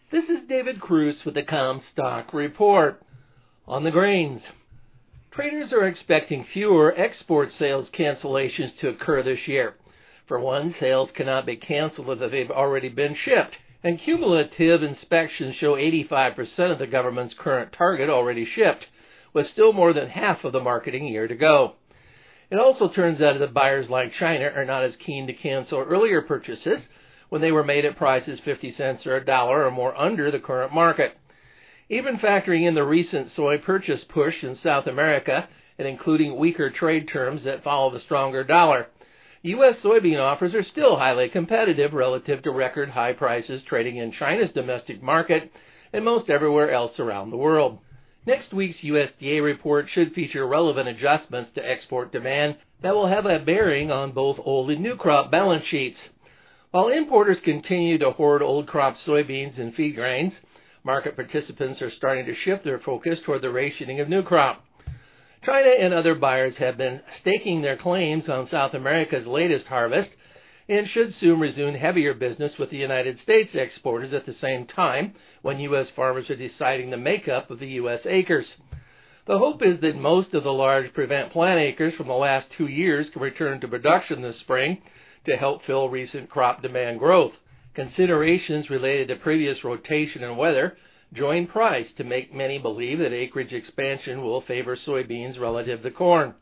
This is David Cruz with the Comstock Report. On the grains, traders are expecting fewer export sales cancellations to occur this year. For one, sales cannot be canceled if they've already been shipped, and cumulative inspections show 85% of the government's current target already shipped, with still more than half of the marketing year to go. It also turns out that buyers like China are not as keen to cancel earlier purchases when they were made at prices 50 cents or $1 or more under the current market. Even factoring in the recent soy purchase push in South America and including weaker trade terms that follow the stronger dollar, U.S. soybean offers are still highly competitive relative to record high prices trading in China's domestic market and most everywhere else around the world. Next week's USDA report should feature relevant adjustments to export demand that will have a bearing on both old and new crop balance sheets. While importers continue to hoard old crop soybeans and feed grains, market participants are starting to shift their focus toward the rationing of new crop. China and other buyers have been staking their claims on South America's latest harvest and should soon resume heavier business with the United States exporters at the same time when U.S. farmers are deciding the makeup of the U.S. acres. The hope is that most of the large prevent plant acres from the last 2 years can return to production this spring to help fill recent crop demand growth. Considerations related to previous rotation and weather join price to make many believe that acreage expansion will favor soybeans relative to corn.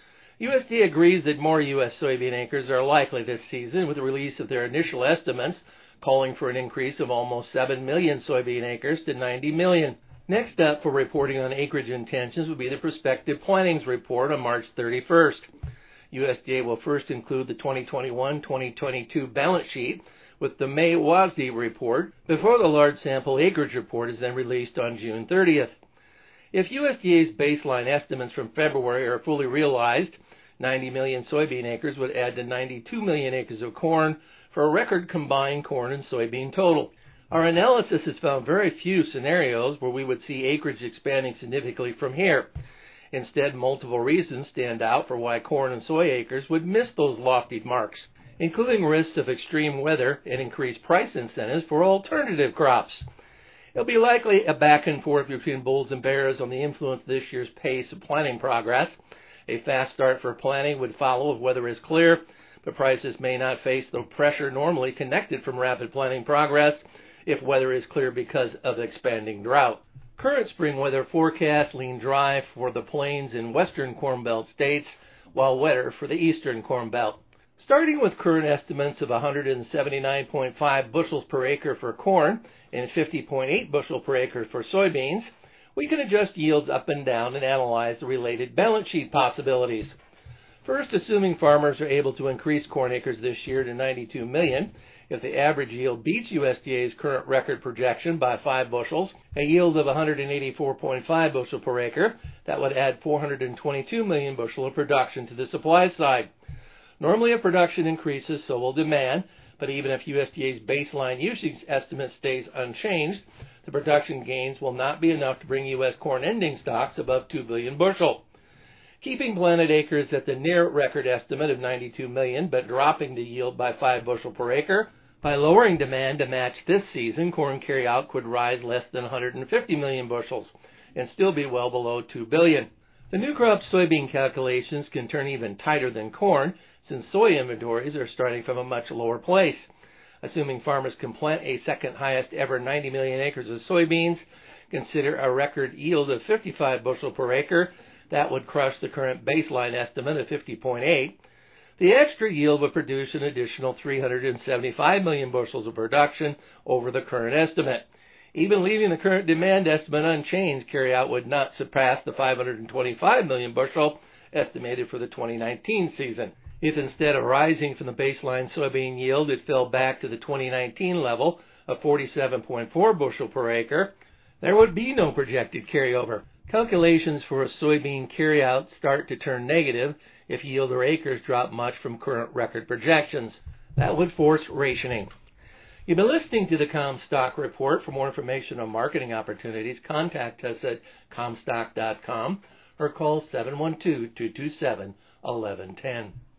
USDA agrees that more U.S. soybean acres are likely this season with the release of their initial estimates calling for an increase of almost 7 million soybean acres to 90 million. Next up for reporting on acreage intentions will be the prospective plantings report on March 31st. USDA will first include the 2021-2022 balance sheet with the May WASDE report before the large sample acreage report is then released on June 30th. If USDA's baseline estimates from February are fully realized, 90 million soybean acres would add to 92 million acres of corn for a record combined corn and soybean total. Our analysis has found very few scenarios where we would see acreage expanding significantly from here. Instead, multiple reasons stand out for why corn and soy acres would miss those lofty marks, including risks of extreme weather and increased price incentives for alternative crops. It'll be likely a back and forth between bulls and bears on the influence of this year's pace of planting progress. A fast start for planting would follow if weather is clear, but prices may not face the pressure normally connected from rapid planting progress if weather is clear because of expanding drought. Current spring weather forecasts lean dry for the plains and western Corn Belt states, while wetter for the eastern Corn Belt. Starting with current estimates of 179.5 bushels per acre for corn and 50.8 bushel per acre for soybeans, we can adjust yields up and down and analyze the related balance sheet possibilities. First, assuming farmers are able to increase corn acres this year to 92 million, if the average yield beats USDA's current record projection by 5 bushels, a yield of 184.5 bushel per acre, that would add 422 million bushel of production to the supply side. Normally, if production increases, so will demand, but even if USDA's baseline usage estimate stays unchanged, the production gains will not be enough to bring U.S. corn ending stocks above 2 billion bushel. Keeping planted acres at the near record estimate of 92 million, but dropping the yield by 5 bushel per acre, by lowering demand to match this season, corn carryout could rise less than 150 million bushels and still be well below 2 billion. The new crop soybean calculations can turn even tighter than corn, since soy inventories are starting from a much lower place. Assuming farmers can plant a second highest ever 90 million acres of soybeans, consider a record yield of 55 bushel per acre, that would crush the current baseline estimate of 50.8. The extra yield would produce an additional 375 million bushels of production over the current estimate. Even leaving the current demand estimate unchanged, carryout would not surpass the 525 million bushel estimated for the 2019 season. If instead of rising from the baseline soybean yield, it fell back to the 2019 level of 47.4 bushel per acre, there would be no projected carryover. Calculations for a soybean carryout start to turn negative if yield or acres drop much from current record projections. That would force rationing. You've been listening to the Comstock Report. For more information on marketing opportunities, contact us at comstock.com or call 712-227-1110.